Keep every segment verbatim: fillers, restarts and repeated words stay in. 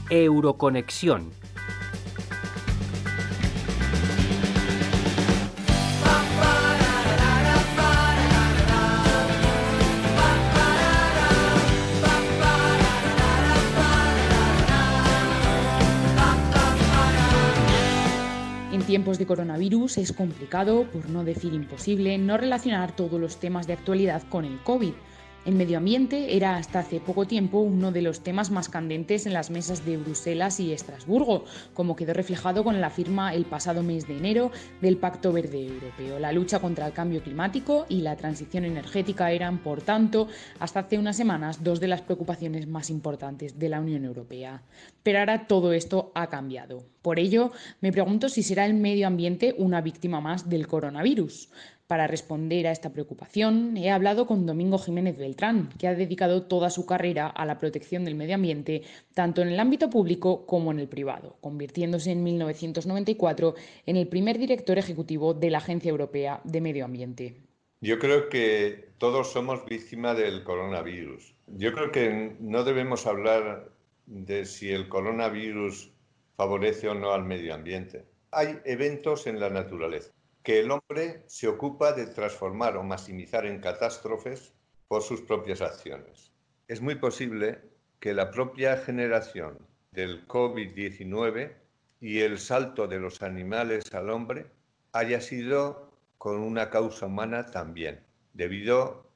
Euroconexión. En tiempos de coronavirus es complicado, por no decir imposible, no relacionar todos los temas de actualidad con el COVID. El medio ambiente era hasta hace poco tiempo uno de los temas más candentes en las mesas de Bruselas y Estrasburgo, como quedó reflejado con la firma el pasado mes de enero del Pacto Verde Europeo. La lucha contra el cambio climático y la transición energética eran, por tanto, hasta hace unas semanas, dos de las preocupaciones más importantes de la Unión Europea. Pero ahora todo esto ha cambiado. Por ello, me pregunto si será el medio ambiente una víctima más del coronavirus. Para responder a esta preocupación, he hablado con Domingo Jiménez Beltrán, que ha dedicado toda su carrera a la protección del medio ambiente, tanto en el ámbito público como en el privado, convirtiéndose en mil novecientos noventa y cuatro en el primer director ejecutivo de la Agencia Europea de Medio Ambiente. Yo creo que todos somos víctimas del coronavirus. Yo creo que no debemos hablar de si el coronavirus favorece o no al medio ambiente. Hay eventos en la naturaleza que el hombre se ocupa de transformar o maximizar en catástrofes por sus propias acciones. Es muy posible que la propia generación del COVID diecinueve y el salto de los animales al hombre haya sido con una causa humana también, debido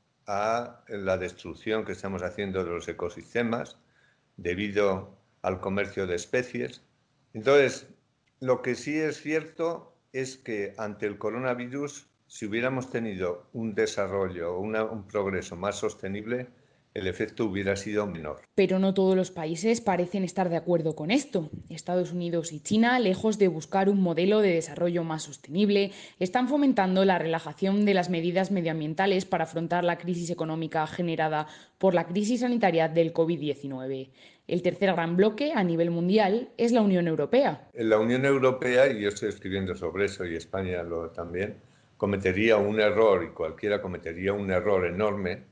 a la destrucción que estamos haciendo de los ecosistemas, debido al comercio de especies. Entonces, lo que sí es cierto es que ante el coronavirus, si hubiéramos tenido un desarrollo o un progreso más sostenible, el efecto hubiera sido menor. Pero no todos los países parecen estar de acuerdo con esto. Estados Unidos y China, lejos de buscar un modelo de desarrollo más sostenible, están fomentando la relajación de las medidas medioambientales para afrontar la crisis económica generada por la crisis sanitaria del COVID diecinueve. El tercer gran bloque a nivel mundial es la Unión Europea. La Unión Europea, y yo estoy escribiendo sobre eso y España lo también, cometería un error, y cualquiera cometería un error enorme,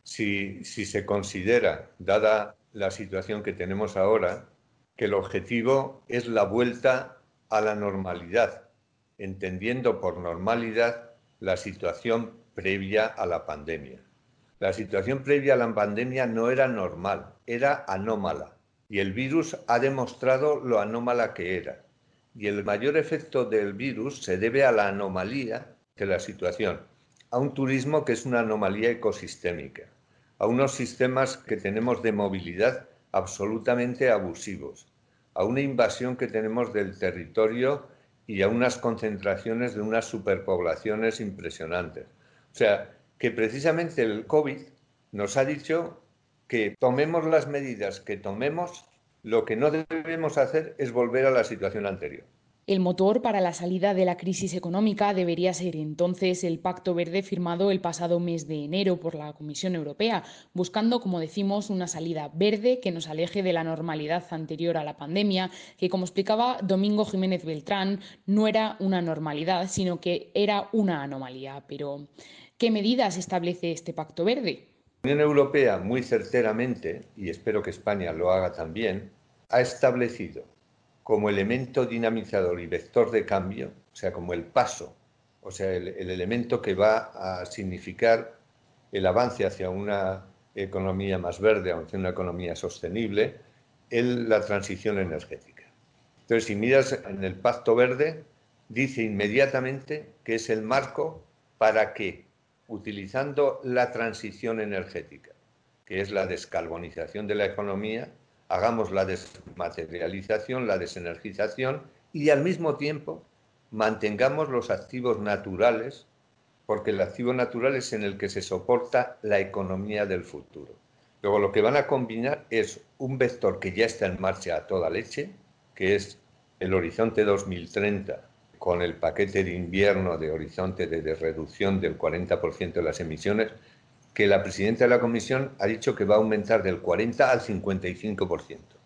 Si, si se considera, dada la situación que tenemos ahora, que el objetivo es la vuelta a la normalidad, entendiendo por normalidad la situación previa a la pandemia. La situación previa a la pandemia no era normal, era anómala, y el virus ha demostrado lo anómala que era. Y el mayor efecto del virus se debe a la anomalía de la situación, a un turismo que es una anomalía ecosistémica, a unos sistemas que tenemos de movilidad absolutamente abusivos, a una invasión que tenemos del territorio y a unas concentraciones de unas superpoblaciones impresionantes. O sea, que precisamente el COVID nos ha dicho que tomemos las medidas que tomemos, lo que no debemos hacer es volver a la situación anterior. El motor para la salida de la crisis económica debería ser entonces el Pacto Verde firmado el pasado mes de enero por la Comisión Europea, buscando, como decimos, una salida verde que nos aleje de la normalidad anterior a la pandemia, que, como explicaba Domingo Jiménez Beltrán, no era una normalidad, sino que era una anomalía. Pero, ¿qué medidas establece este Pacto Verde? La Unión Europea, muy certeramente, y espero que España lo haga también, ha establecido como elemento dinamizador y vector de cambio, o sea, como el paso, o sea, el, el elemento que va a significar el avance hacia una economía más verde, hacia una economía sostenible, en la transición energética. Entonces, si miras en el Pacto Verde, dice inmediatamente que es el marco para que, utilizando la transición energética, que es la descarbonización de la economía, hagamos la desmaterialización, la desenergización y al mismo tiempo mantengamos los activos naturales, porque el activo natural es en el que se soporta la economía del futuro. Luego lo que van a combinar es un vector que ya está en marcha a toda leche, que es el Horizonte dos mil treinta, con el paquete de invierno de Horizonte de, de reducción del cuarenta por ciento de las emisiones, que la presidenta de la Comisión ha dicho que va a aumentar del cuarenta al cincuenta y cinco por ciento.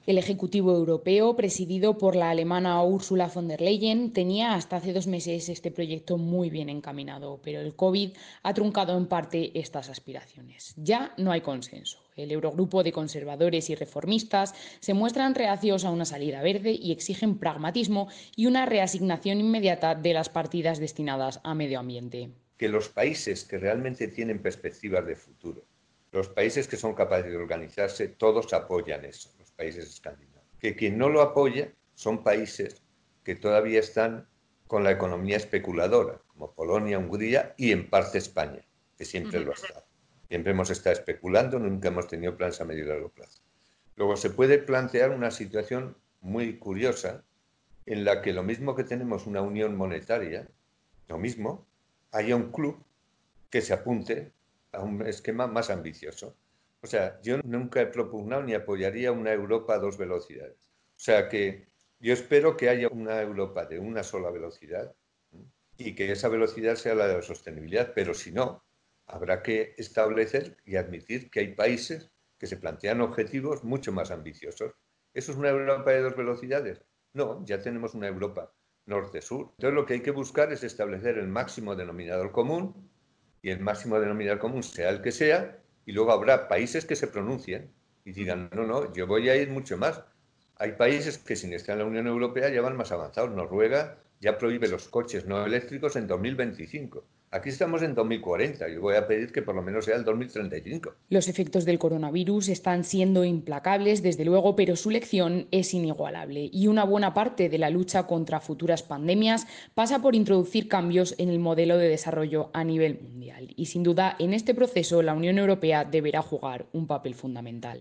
El Ejecutivo Europeo, presidido por la alemana Ursula von der Leyen, tenía hasta hace dos meses este proyecto muy bien encaminado, pero el COVID ha truncado en parte estas aspiraciones. Ya no hay consenso. El Eurogrupo de conservadores y reformistas se muestran reacios a una salida verde y exigen pragmatismo y una reasignación inmediata de las partidas destinadas a medio ambiente. Que los países que realmente tienen perspectivas de futuro, los países que son capaces de organizarse, todos apoyan eso, los países escandinavos. Que quien no lo apoya son países que todavía están con la economía especuladora, como Polonia, Hungría y en parte España, que siempre lo ha estado. Siempre hemos estado especulando, nunca hemos tenido planes a medio y largo plazo. Luego se puede plantear una situación muy curiosa en la que lo mismo que tenemos una unión monetaria, lo mismo, haya un club que se apunte a un esquema más ambicioso. O sea, yo nunca he propugnado ni apoyaría una Europa a dos velocidades. O sea que yo espero que haya una Europa de una sola velocidad y que esa velocidad sea la de la sostenibilidad, pero si no, habrá que establecer y admitir que hay países que se plantean objetivos mucho más ambiciosos. ¿Eso es una Europa de dos velocidades? No, ya tenemos una Europa norte-sur. Entonces lo que hay que buscar es establecer el máximo denominador común, y el máximo denominador común sea el que sea, y luego habrá países que se pronuncien y digan, no, no, yo voy a ir mucho más. Hay países que sin estar en la Unión Europea ya van más avanzados. Noruega ya prohíbe los coches no eléctricos en dos mil veinticinco. Aquí estamos en dos mil cuarenta. Yo voy a pedir que por lo menos sea el dos mil treinta y cinco. Los efectos del coronavirus están siendo implacables, desde luego, pero su lección es inigualable. Y una buena parte de la lucha contra futuras pandemias pasa por introducir cambios en el modelo de desarrollo a nivel mundial. Y sin duda, en este proceso, la Unión Europea deberá jugar un papel fundamental.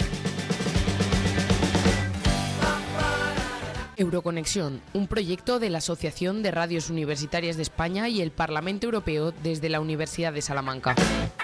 Euroconexión, un proyecto de la Asociación de Radios Universitarias de España y el Parlamento Europeo desde la Universidad de Salamanca.